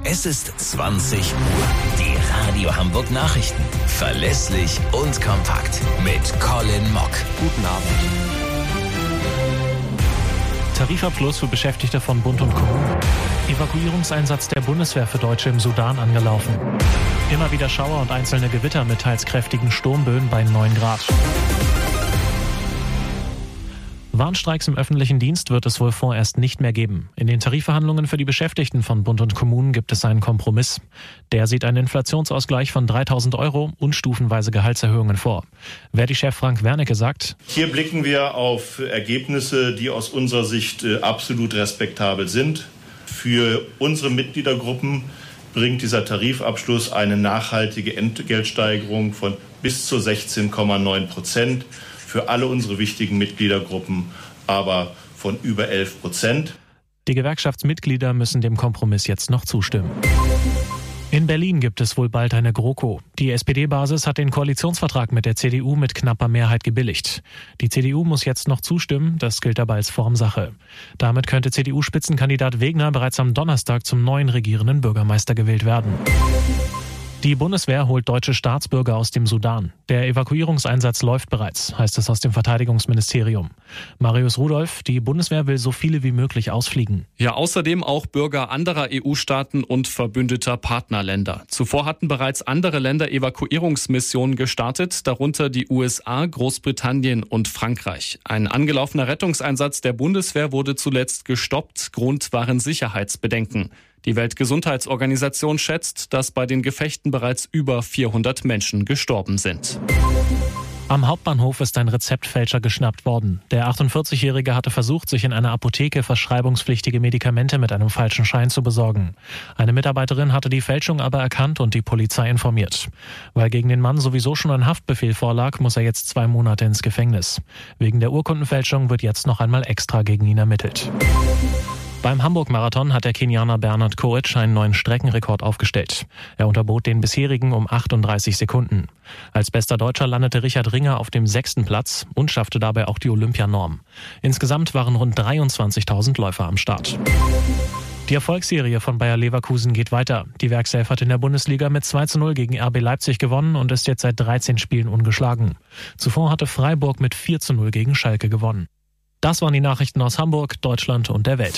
Es ist 20 Uhr. Die Radio Hamburg Nachrichten. Verlässlich und kompakt. Mit Colin Mock. Guten Abend. Tarifabschluss für Beschäftigte von Bund und Kommunen. Evakuierungseinsatz der Bundeswehr für Deutsche im Sudan angelaufen. Immer wieder Schauer und einzelne Gewitter mit teils kräftigen Sturmböen bei 9 Grad. Warnstreiks im öffentlichen Dienst wird es wohl vorerst nicht mehr geben. In den Tarifverhandlungen für die Beschäftigten von Bund und Kommunen gibt es einen Kompromiss. Der sieht einen Inflationsausgleich von 3.000 € und stufenweise Gehaltserhöhungen vor. Verdi-Chef Frank Wernicke sagt: Hier blicken wir auf Ergebnisse, die aus unserer Sicht absolut respektabel sind. Für unsere Mitgliedergruppen bringt dieser Tarifabschluss eine nachhaltige Entgeltsteigerung von bis zu 16,9%. Für alle unsere wichtigen Mitgliedergruppen aber von über 11%. Die Gewerkschaftsmitglieder müssen dem Kompromiss jetzt noch zustimmen. In Berlin gibt es wohl bald eine GroKo. Die SPD-Basis hat den Koalitionsvertrag mit der CDU mit knapper Mehrheit gebilligt. Die CDU muss jetzt noch zustimmen, das gilt aber als Formsache. Damit könnte CDU-Spitzenkandidat Wegner bereits am Donnerstag zum neuen regierenden Bürgermeister gewählt werden. Die Bundeswehr holt deutsche Staatsbürger aus dem Sudan. Der Evakuierungseinsatz läuft bereits, heißt es aus dem Verteidigungsministerium. Marius Rudolph, die Bundeswehr will so viele wie möglich ausfliegen. Ja, außerdem auch Bürger anderer EU-Staaten und verbündeter Partnerländer. Zuvor hatten bereits andere Länder Evakuierungsmissionen gestartet, darunter die USA, Großbritannien und Frankreich. Ein angelaufener Rettungseinsatz der Bundeswehr wurde zuletzt gestoppt. Grund waren Sicherheitsbedenken. Die Weltgesundheitsorganisation schätzt, dass bei den Gefechten bereits über 400 Menschen gestorben sind. Am Hauptbahnhof ist ein Rezeptfälscher geschnappt worden. Der 48-Jährige hatte versucht, sich in einer Apotheke verschreibungspflichtige Medikamente mit einem falschen Schein zu besorgen. Eine Mitarbeiterin hatte die Fälschung aber erkannt und die Polizei informiert. Weil gegen den Mann sowieso schon ein Haftbefehl vorlag, muss er jetzt 2 Monate ins Gefängnis. Wegen der Urkundenfälschung wird jetzt noch einmal extra gegen ihn ermittelt. Beim Hamburg-Marathon hat der Kenianer Bernard Koech einen neuen Streckenrekord aufgestellt. Er unterbot den bisherigen um 38 Sekunden. Als bester Deutscher landete Richard Ringer auf dem 6. Platz und schaffte dabei auch die Olympianorm. Insgesamt waren rund 23.000 Läufer am Start. Die Erfolgsserie von Bayer Leverkusen geht weiter. Die Werkself hat in der Bundesliga mit 2:0 gegen RB Leipzig gewonnen und ist jetzt seit 13 Spielen ungeschlagen. Zuvor hatte Freiburg mit 4:0 gegen Schalke gewonnen. Das waren die Nachrichten aus Hamburg, Deutschland und der Welt.